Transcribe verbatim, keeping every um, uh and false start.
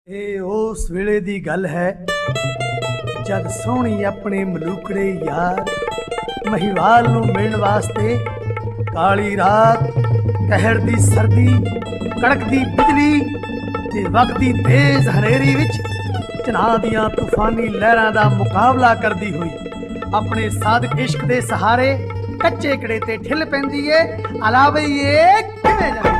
ਇਹ ਉਸ ਵੇਲੇ ਦੀ ਗੱਲ ਹੈ ਜਦ ਸੋਹਣੀ ਆਪਣੇ ਮਲੂਕੜੇ ਯਾਰ ਮਹੀਵਾਲ ਨੂੰ ਮਿਲਣ ਵਾਸਤੇ ਕਾਲੀ ਰਾਤ, ਕਹਿਰ ਦੀ ਸਰਦੀ, ਕੜਕਦੀ ਬਿਜਲੀ ਤੇ ਵਗਦੀ ਤੇਜ਼ ਹਨੇਰੀ ਵਿੱਚ ਚਨਾਹ ਦੀਆਂ ਤੂਫਾਨੀ ਲਹਿਰਾਂ ਦਾ ਮੁਕਾਬਲਾ ਕਰਦੀ ਹੋਈ ਆਪਣੇ ਸਾਦਕ ਇਸ਼ਕ ਦੇ ਸਹਾਰੇ ਕੱਚੇ ਕੜੇ ਤੇ ਠਿੱਲ ਪੈਂਦੀ ਏ। ਅਲਾਵੇ ਇਹ ਕਿਵੇਂ ਜਾਵੇ।